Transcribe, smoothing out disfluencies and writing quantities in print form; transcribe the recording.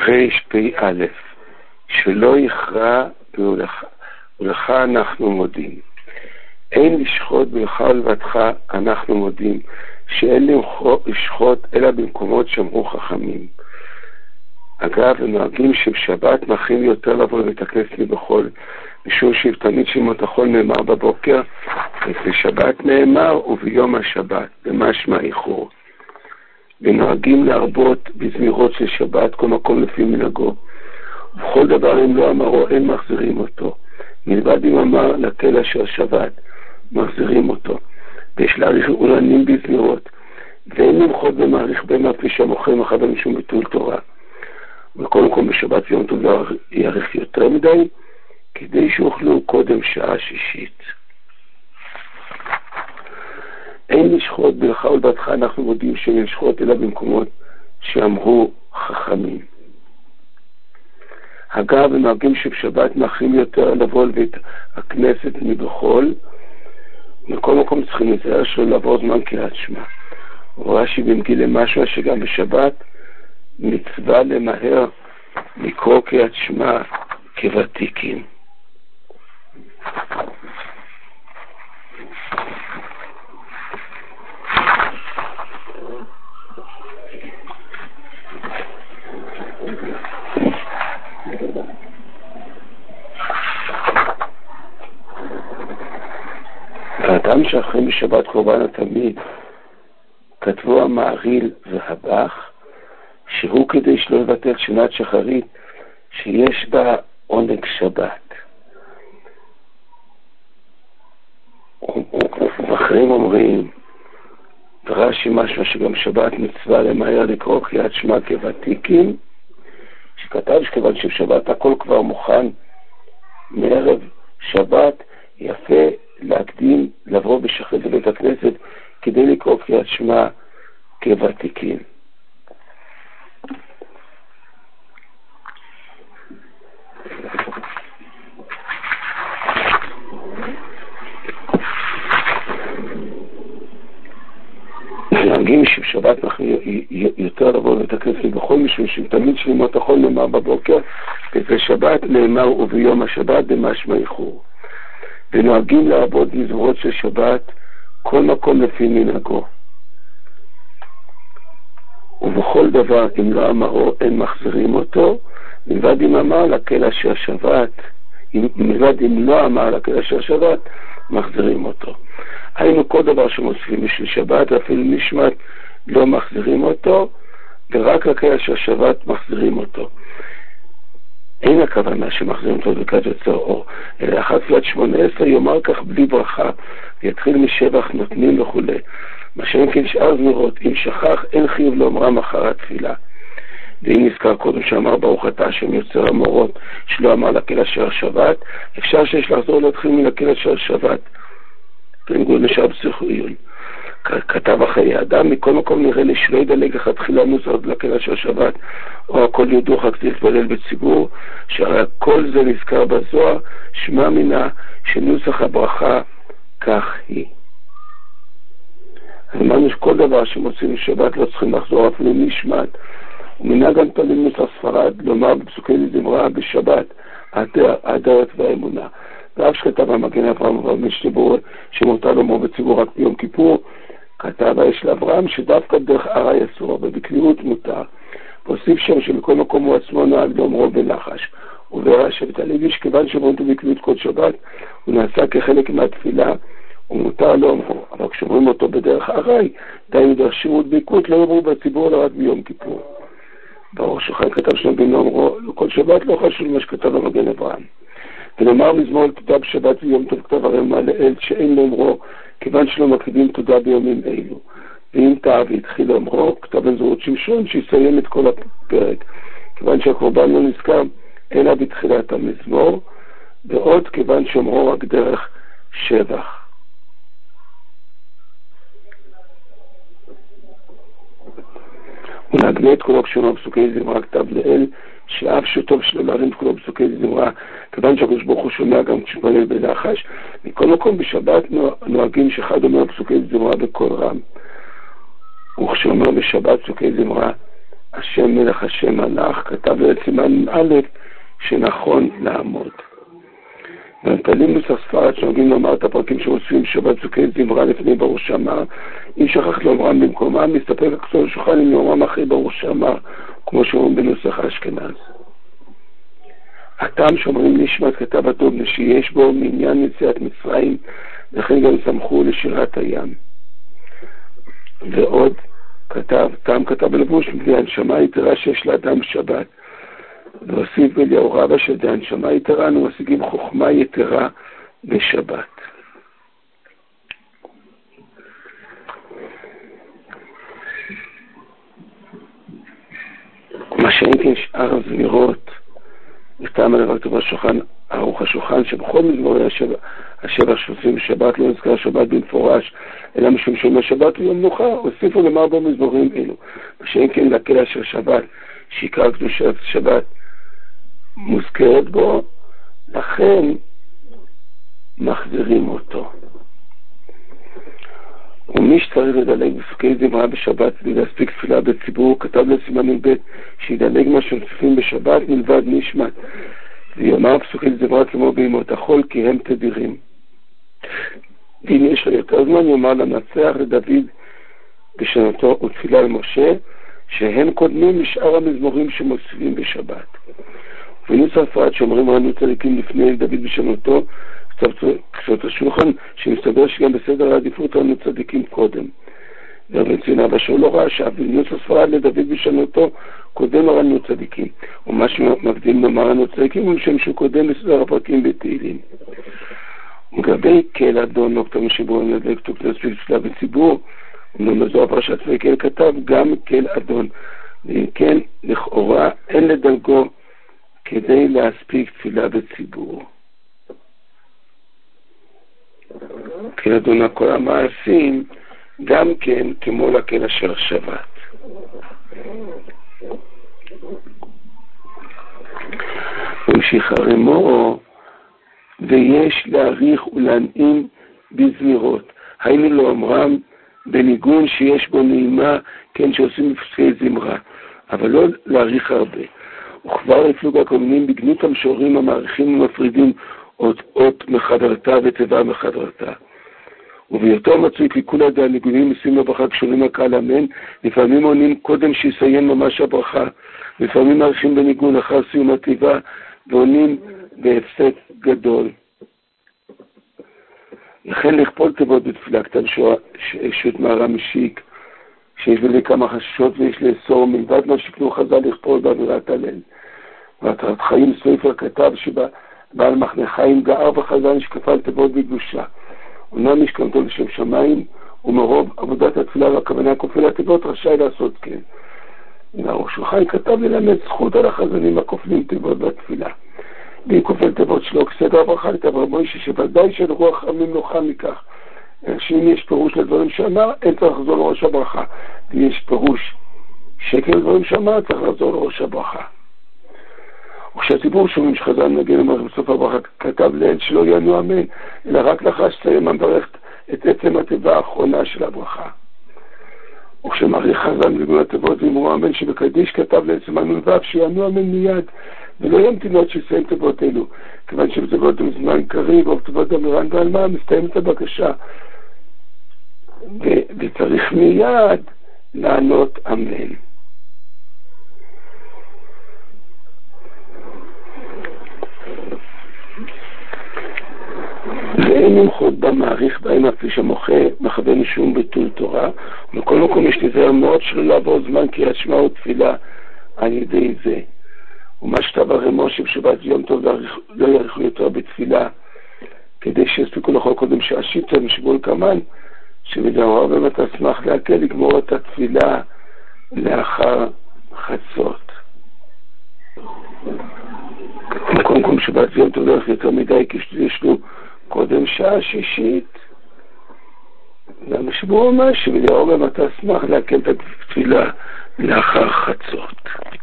רפ"א, שלא יכרע ולך אנחנו מודים. אין לשחוט בלך ולבדך אנחנו מודים, שאין לשחוט אלא במקומות שאמרו חכמים. אגב, הם נוהגים שבשבת מכין יותר לבוא לבית הכנסת מבחול, משום שתמיד שמות החול נאמר בבוקר, ובשבת נאמר וביום השבת, במשמע איחור. ונוהגים להרבות בזמירות של שבת, כל מקום לפי מנהגו. ובכל דבר אם לא אמרו, אין מחזירים אותו. מלבד אם אמר לתל אשר שבת, מחזירים אותו. ויש להאריך אולנים בזמירות, ואין למחות במעריך במה פי שהמוכר מחד משום ביטול תורה. וכל מקום בשבת ויום טוב לא יאריך יותר מדי, כדי שאוכלו קודם שעה שישית. אין לשחוט בלך ולבדך, אנחנו מודים שאין לשחוט אלא במקומות שאמרו חכמים. אגב, הם נוהגים שבשבת מאחרים יותר לבוא לבית הכנסת מבחול, מכל מקום צריכים להיזהר שלא לעבור זמן קריאת שמע. רש"י במגילה משמע שגם בשבת מצווה למהר לקרוא קריאת שמע כוותיקים. האדם שאחרים בשבת קורבן התמיד, כתבו המעריל והבח, שהוא כדי שלא לבטל שנת שחרית שיש בה עונג שבת. ואחרים אומרים, ורש"י משמע שגם שבת מצווה למהר לקרוא קריאת שמע כוותיקים, שכתב שכיוון שבשבת הכל כבר מוכן מערב שבת, יפה להקדים לבוא בשחרית לבית הכנסת כדי לקרוא קריאת שמע כוותיקים. נהגים שבשבת אנחנו יותר לבוא לבית הכנסת בכל משום שתמיד שלימות החול נאמר בבוקר, ובשבת נאמר וביום השבת במשמע איחור. ונוהגים לעבוד מזמורות של שבת כל מקום לפי מנהגו. ובכל דבר אם לא אמרו אין מחזירים אותו, מלבד אם אמר לקהל אשר שבת, מלבד אם לא אמר לקהל אשר שבת, מחזירים אותו. היינו כל דבר שמוסיפים בשביל שבת, ואפילו נשמת לא מחזירים אותו, ורק לקהל אשר שבת מחזירים אותו. אין הכוונה שמחזירים אותו ברכת יוצר אור, אלא אחת תפילת 18 יאמר כך בלי ברכה, ויתחיל משבח נותנים וכו'. מה שאין כן שאר זמירות, אם שכח אין חיוב לאומרם אחר התפילה. ואם נזכר קודם שאמר ברוך אתה השם יוצר המורות, שלא אמר לקהל אשר שבת, אפשר שיש לחזור להתחיל מן הקהל אשר שבת. בניגוד לשאר פסיכויון. כתב החיי האדם, מכל מקום נראה לי שלא ידלג אחד תחילה מוזרד לקהל אשר שבת, או הכל יודו רק להתפלל בציבור, שהרי כל זה נזכר בזוהר, שמע מינה שנוסח הברכה כך היא. אמרנו שכל דבר שמוצאים לשבת לא צריכים לחזור אפילו נשמת, ומנהג הנפלים נוסח ספרד לומר בפסוקי זמרה בשבת האדרת והאמונה. ואף שכתב המגן אברהם ובמשתבור שמותר לומר בציבור רק ביום כיפור, כתב האש לאברהם שדווקא דרך ערה יסור ובקליעות מותר, והוסיף שם שמכל מקום הוא עצמו נהג לאומרו בלחש. וברא שבט הלוי שכיוון שאומרים בקליעות כל שבת הוא נעשה כחלק מהתפילה ומותר לאומרו, אבל כשאומרים אותו בדרך ערי די בדרך שירות ביקות לא יאמרו בציבור אלא רק ביום כיפור. ברור שחי כתב שנבין לאומרו כל שבת לא חשוב מה שכתב המגן אברהם. ונאמר מזמור כתב שבת ויום טוב כתב הרמ"א לאל שאין לאומרו כיוון שלא מקריבים תודה ביומים אלו. ואם טעה והתחיל לאומרו כתב בנזורות שמשון שיסיים את כל הפרק כיוון שהקורבן לא נזכר אלא בתחילת המזמור, ועוד כיוון שאומרו רק דרך שבח. ולהגנה את כולו כשאומר פסוקי זמרה כתב לאל שאף שטוב שלא להרים את כולו פסוקי זמרה כיוון שהקדוש ברוך הוא שומע גם כשפלל בלחש. מכל מקום בשבת נוהגים שאחד אומר פסוקי זמרה בקול רם, וכשאומר בשבת פסוקי זמרה השם מלך השם מלך, כתב לסימן א' שנכון לעמוד. והמפעלים נוסח ספרד שנוגעים לומר את הפרקים שמוסיפים שבת זוקי זמרה לפני ברוך שאמר, אם שכח לאומרם במקומם, מסתפק הכסור לשולחן עם לאומרם אחרי ברוך שאמר, כמו שאומרים בנוסח האשכנז. הטעם שאומרים נשמת כתב הטוב שיש בו מעניין יציאת מצרים, לכן גם סמכו לשירת הים. ועוד טעם כתב בלבוש מפני הנשמה יתרה שיש לאדם שבת. והוסיף אליהו רבא של הנשמה יתרה, אנו משיגים חוכמה יתרה בשבת. מה שאין כן שאר הזמירות, וטעם עליו כתוב השולחן, ערוך השולחן, שבכל מזמורי השבע שפוסים בשבת לא נזכר שבת במפורש, אלא משום שום השבת הוא יום מנוחה, הוסיפו למר בו מזמורים אלו. מה שאין כן להקל של שבת, שעיקר קדושת שבת מוזכרת בו, לכן מחזירים אותו. ומי שצריך לדלג בפסוקי זמרה בשבת ולהספיק תפילה בציבור, כתב לסימן ב' שידלג מה שמוסיפים בשבת מלבד נשמת, ויאמר פסוקי זמרה כמו בימות החול כי הם תדירים. ואם יש לו יותר זמן יאמר למנצח לדוד בשנתו ותפילה למשה שהם קודמים משאר המזמורים שמוסיפים בשבת. ונוסח ספרד שאומרים רנו צדיקים לפני דוד בשנתו, קצות השולחן שמסתבר שגם בסדר העדיפות רנו צדיקים קודם. ורבן ציון אבא שאול לא ראה שהנוסח ספרד לדוד בשנתו קודם רנו צדיקים, ומה שמבדיל לומר רנו צדיקים הוא שם שהוא קודם בסדר הפרקים בתהילים. לגבי קהל אדון לא כתוב שבו נדלק להספיק תפילה בציבור, ומזוהר פרשת ויקהל כתב גם קהל אדון, ואם כן לכאורה אין לדלגו כדי להספיק תפילה בציבור. קהל אדון כל המעשים גם כן כמו לקהל אשר שבת. ממשיך הרמור, ויש להעריך ולהנעים בזמירות, היינו לא אמרם בניגון שיש בו נעימה, כן שעושים בפסקי זמרה, אבל לא להעריך הרבה. וכבר הפלוג הקומנים בגנות המשוררים המעריכים ומפרידים אות מחברתה ותיבה מחברתה. ובהיותו מצוי ככל עדי הניגונים מסים לברכה קשורים הקהל אמן, לפעמים עונים קודם שיסיים ממש הברכה, לפעמים מעריכים בניגון אחר סיום התיבה, ועונים בהפסד גדול. לכן לכפול תיבות בתפילה, כתב שו"ת מהר"ם משיק, שיש בלי כמה חששות ויש לאסור מלבד מה שכנו חז"ל לכפול באווירת הלל. והתרת חיים סופר כתב שבעל מחנה חיים גער וחז"ל שכפל תיבות בקדושה. אומנם משכנתו לשם שמיים, ומרוב עבודת התפילה והכוונה כופל התיבות רשאי לעשות כן. והראש שולחן כתב ללמד זכות על החזנים הכופלים תיבות בתפילה. ואם כופל תיבות שלו כסדר הברכה לכתב רב מוישה שוודאי של רוח הממלוכה מכך. שאם יש פירוש לדברים שאמר, אין צריך לחזור לראש הברכה. ואם יש פירוש שקל לדברים שאמר, צריך לחזור לראש הברכה. וכשהציבור שומעים שחז"ל נגן אמר בסוף הברכה כתב לאל שלא יענו אמן, אלא רק לאחר שתסיים המברך את עצם התיבה האחרונה של הברכה. וכשמעריך חז"ל נגן התיבות ואמרו אמן שבקדיש כתב לעצם המלבב שיענו אמן מיד, ולא ימתינו עד שיסיים תיבות אלו, כיוון שבתיבות בזמן קריב או בתיבות אמירן ועלמה מסתיימת הבקשה, וצריך מיד לענות אמן. ואין למחות במעריך בהם אפי שמוחה מכוון משום ביטול תורה, ובכל מקום יש להיזהר מאוד שלא לעבור זמן קריאת שמע ותפילה על ידי זה. ומה שכתב הרמור שבשבת יום טוב לא יאריכו יותר בתפילה, כדי שיספיקו לכל קודם שהשיטה משבול כמן, שבדבריו באמת אשמח להקל לגמור את התפילה לאחר חצות. בכל מקום שבת יום טוב לא יאריכו יותר מדי, יש לו קודם שעה שישית, והמשבור אומר שבדבריו באמת אשמח להקל את התפילה לאחר חצות.